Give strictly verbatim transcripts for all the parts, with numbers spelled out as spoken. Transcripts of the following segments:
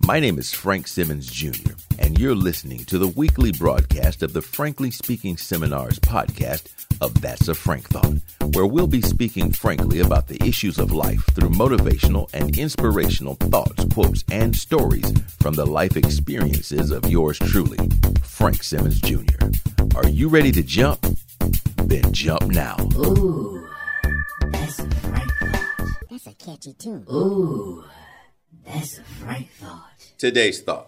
My name is Frank Simmons Junior, and you're listening to the weekly broadcast of the Frankly Speaking Seminars podcast of That's a Frank Thought, where we'll be speaking frankly about the issues of life through motivational and inspirational thoughts, quotes, and stories from the life experiences of yours truly, Frank Simmons Junior Are you ready to jump? Then jump now. Ooh, that's a Frank Thought. That's a catchy tune. Ooh, that's a Frank Thought. Today's thought: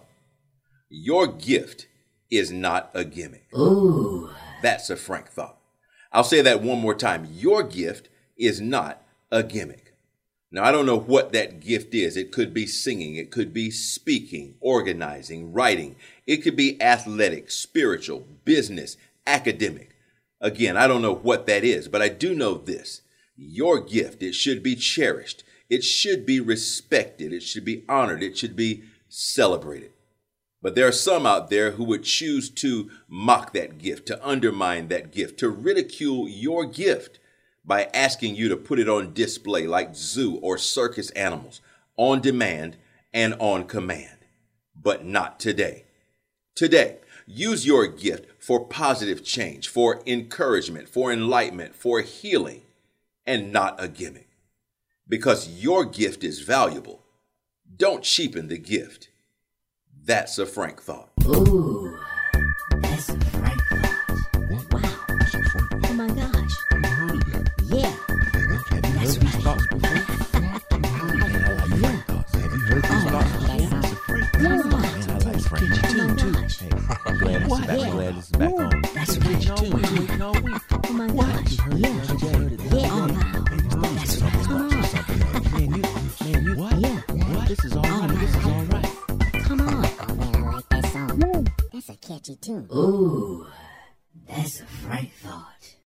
your gift is not a gimmick. Ooh, that's a Frank Thought. I'll say that one more time. Your gift is not a gimmick. Now, I don't know what that gift is. It could be singing. It could be speaking, organizing, writing. It could be athletic, spiritual, business, academic. Again, I don't know what that is, but I do know this. Your gift, it should be cherished. It should be respected. It should be honored. It should be celebrated. But there are some out there who would choose to mock that gift, to undermine that gift, to ridicule your gift by asking you to put it on display like zoo or circus animals, on demand and on command. But not today. Today, use your gift for positive change, for encouragement, for enlightenment, for healing, and not a gimmick. Because your gift is valuable. Don't cheapen the gift. That's a Frank Thought. ooh, that's a Frank Thought. Wow, That's a Frank oh my gosh. I've heard of that. Yeah, Have you That's heard these right. thoughts before? I've heard of that. I like Frank thoughts. Have you heard these Oh, thoughts that before? sounds That's a Frank yeah. thought. Man, I like Frank Oh tune my too. gosh. Hey, I'm glad this is back. I'm glad this is back on. That's right. Tune. Oh my gosh. Yeah. Yeah. Oh wow. That's right. Come on. Man, you, man, you, what? Yeah. What? This is all Oh right. my This is all right. Come on. Oh man, I like that song. That's a catchy tune. Ooh, that's a Frank Thought.